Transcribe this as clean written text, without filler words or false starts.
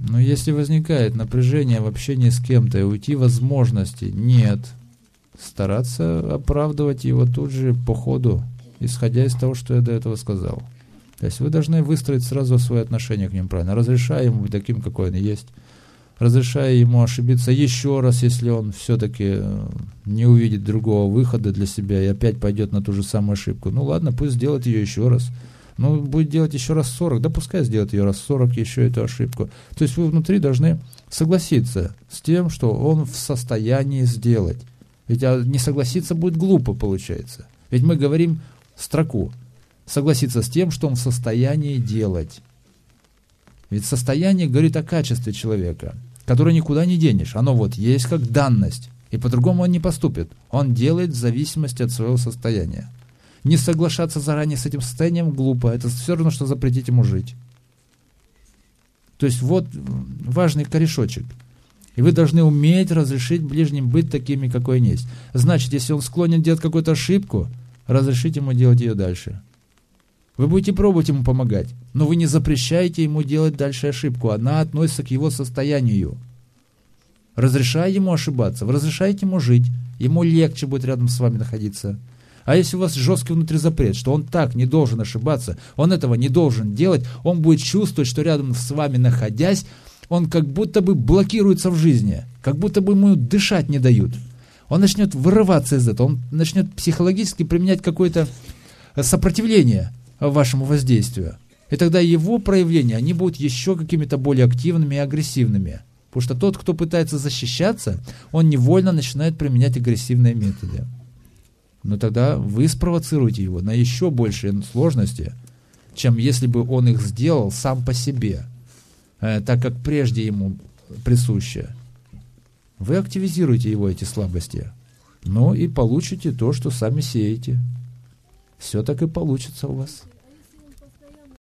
Но если возникает напряжение в общении с кем-то и уйти возможности нет, стараться оправдывать его тут же по ходу, исходя из того, что я до этого сказал. То есть вы должны выстроить сразу свое отношение к нему правильно, разрешая ему быть таким, какой он есть, разрешая ему ошибиться еще раз, если он все-таки не увидит другого выхода для себя и опять пойдет на ту же самую ошибку. Ну ладно, пусть сделает ее еще раз. Ну, будет делать еще раз 40, да пускай сделает ее раз 40, еще эту ошибку. То есть вы внутри должны согласиться с тем, что он в состоянии сделать. Ведь не согласиться будет глупо, получается. Ведь мы говорим строку. Согласиться с тем, что он в состоянии делать. Ведь состояние говорит о качестве человека, которое никуда не денешь. Оно вот есть как данность. И по-другому он не поступит. Он делает в зависимости от своего состояния. Не соглашаться заранее с этим состоянием глупо. Это все равно, что запретить ему жить. То есть вот важный корешочек. И вы должны уметь разрешить ближним быть такими, какой они есть. Значит, если он склонен делать какую-то ошибку, разрешите ему делать ее дальше. Вы будете пробовать ему помогать, но вы не запрещаете ему делать дальше ошибку. Она относится к его состоянию. Разрешая ему ошибаться, вы разрешаете ему жить. Ему легче будет рядом с вами находиться. А если у вас жесткий внутри запрет, что он так не должен ошибаться, он этого не должен делать, он будет чувствовать, что рядом с вами находясь, он как будто бы блокируется в жизни, как будто бы ему дышать не дают. Он начнет вырываться из этого, он начнет психологически применять какое-то сопротивление вашему воздействию. И тогда его проявления, они будут еще какими-то более активными и агрессивными. Потому что тот, кто пытается защищаться, он невольно начинает применять агрессивные методы. Но тогда вы спровоцируете его на еще большие сложности, чем если бы он их сделал сам по себе, так как прежде ему присуще. Вы активизируете его эти слабости, ну и получите то, что сами сеете. Все так и получится у вас.